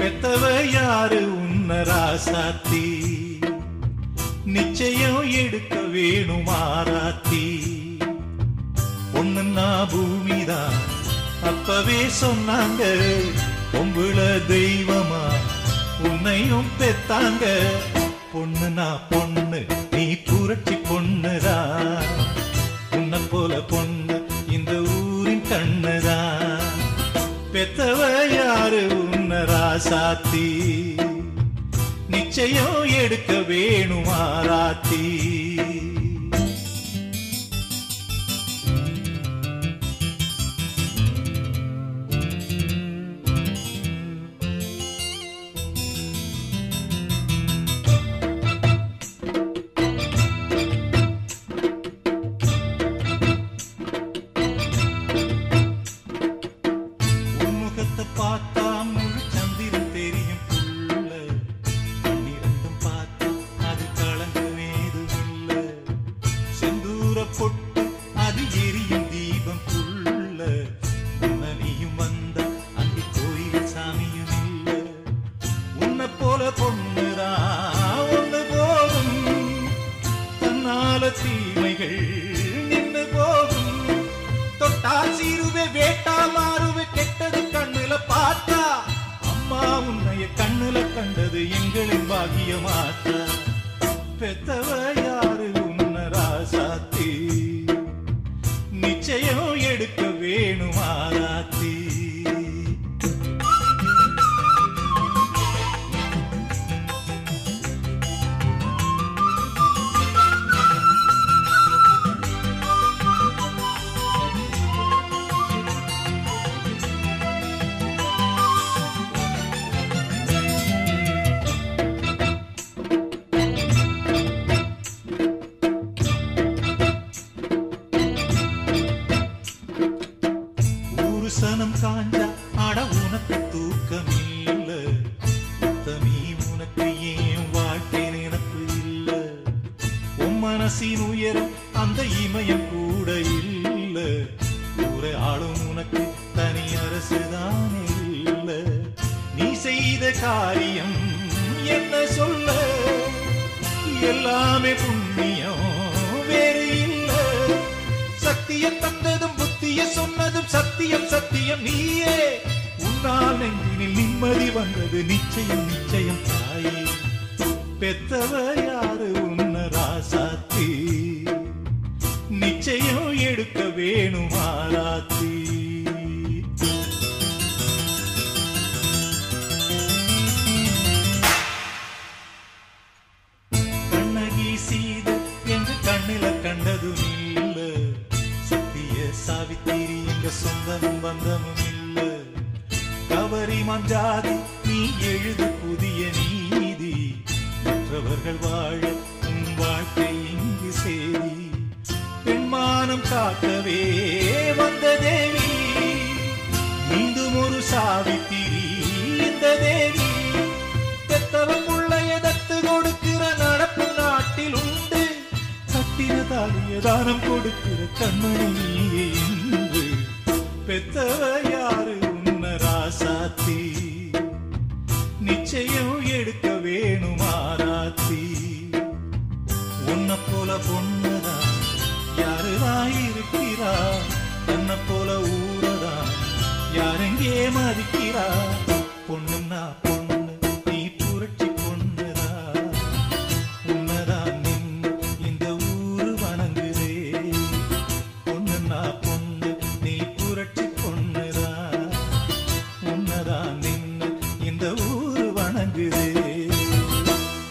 பெத்தவ யாரு உன்ன ராசாத்தி, நிச்சயம் எடுக்க வேணும் ஆராத்தி. பொண்ணுன்னா பூமிதான் அப்பவே சொன்னாங்க, பொம்புள தெய்வமா உன்னையும் பெத்தாங்க. பொண்ணுனா பொண்ணு நீ புரட்சி பொண்ணுதா, உன்னை போல பொண்ணு இந்த ஊரின் கண்ணுதா. பெத்தவ யாரு உன்ன ராசாத்தி, நிச்சயம் எடுக்க வேணும் ஆராத்தி. பார்த்தா முழு சந்திரன் தெரியும் புள்ள, பன்னிரண்டும் பார்த்தா அது களங்கமேதும் இல்ல. செந்தூர பொட்டு அது எரியும் தீபம் புள்ள, உன்னனியும் வந்த அந்த கோயில் சாமியும் இல்ல. உன்னை போல பொண்ணுதான் ஒண்ணு போதும், தன்னால தீமைகள் நின்று போகும். தொட்டா சீருவே வேட்டா மாறுவே கெட்டது கண்ணுல பார்த்தா, அம்மா உன்னைய கண்ணுல கண்டது எங்களின் பாக்கியமாத்தா. பெத்தவ யாரு உன்ன ராசாத்தி, நிச்சயம் எடுக்க வேணும் ஆராத்தி. சனம் காஞ்சா அட உனக்கு தூக்கம் இல்ல, உத்தமி உனக்கு ஏன் வாழ்க்கை நினப்பு இல்ல. உன் மனசின் உயரம் அந்த இமயம் கூட இல்ல, ஒரு ஆளும் உனக்கு தனி அரசுதானே இல்ல. நீ செய்த காரியம் என்ன சொல்ல, எல்லாமே புண்ணியம் வேறு இல்ல. சக்திய தந்ததும் புத்திய சொன்னதும் சத்தியம் சத்தியம் நீயே, உன்னால் நெஞ்சினில் நிம்மதி வந்தது நிச்சயம் நிச்சயம் தாயே. பெத்தவ யாரு உன்ன ராசாத்தி, நிச்சயம் எடுக்க வேணும் ஆராத்தி. கண்ணகி சீத என்று கண்ணில கண்டதும் இல்ல, சத்திய சாவித்திரி எங்க சொந்தமும் பந்தமும் இல்ல. கவரி மஞ்சாதி நீ எழுது புதிய நீதி, மற்றவர்கள் வாழ உன் வாழ்க்கை இங்கு சேரி. பெண்மானம் காக்கவே வந்த தேவி, மீண்டும் ஒரு சாவித்திரி இந்த தேவி. பெத்தவ புள்ளைய தத்து கொடுக்கிற நடப்பு நாட்டில் உண்டு, கட்டின தாலிய தானம் கொடுக்கிற கண்மணி நீயே இன்று. பெத்தவ யாரு உன்ன ராசாத்தி, நிச்சயம் எடுக்க வேணும் ஆராத்தி. உன்னை போல பொண்ணுதான் யாருதான் இருக்கிறா, தன்னை போல ஊரதான் யாரெங்கே மதிக்கிறா. பொண்ணுன்னா